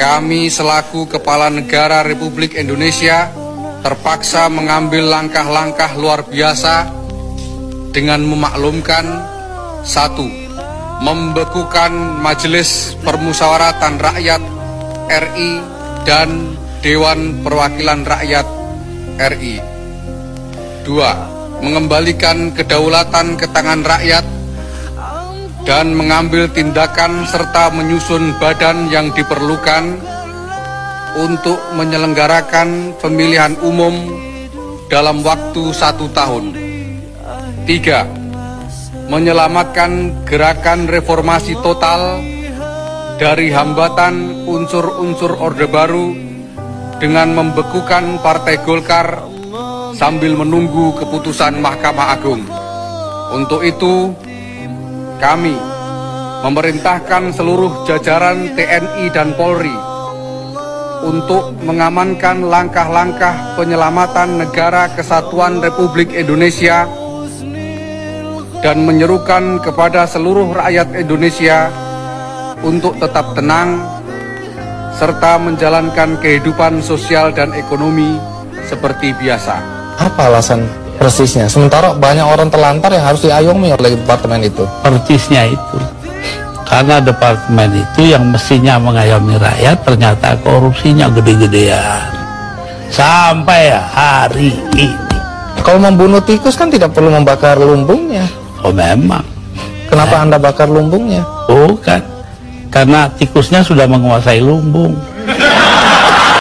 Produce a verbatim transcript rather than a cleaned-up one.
kami selaku Kepala Negara Republik Indonesia terpaksa mengambil langkah-langkah luar biasa dengan memaklumkan: satu, membekukan Majelis Permusyawaratan Rakyat R I dan Dewan Perwakilan Rakyat R I. Dua, mengembalikan kedaulatan ke tangan rakyat dan mengambil tindakan serta menyusun badan yang diperlukan untuk menyelenggarakan pemilihan umum dalam waktu satu tahun. Tiga, menyelamatkan gerakan reformasi total dari hambatan unsur-unsur Orde Baru dengan membekukan Partai Golkar sambil menunggu keputusan Mahkamah Agung. Untuk itu, kami memerintahkan seluruh jajaran T N I dan Polri untuk mengamankan langkah-langkah penyelamatan negara kesatuan Republik Indonesia dan menyerukan kepada seluruh rakyat Indonesia untuk tetap tenang serta menjalankan kehidupan sosial dan ekonomi seperti biasa. Apa alasan persisnya? Sementara banyak orang terlantar yang harus diayomi oleh departemen itu. Persisnya itu, karena departemen itu yang mestinya mengayomi rakyat ternyata korupsinya gede-gedean sampai hari ini. Kalau membunuh tikus kan tidak perlu membakar lumbungnya. Oh memang. Kenapa Anda bakar lumbungnya? Bukan, karena tikusnya sudah menguasai lumbung.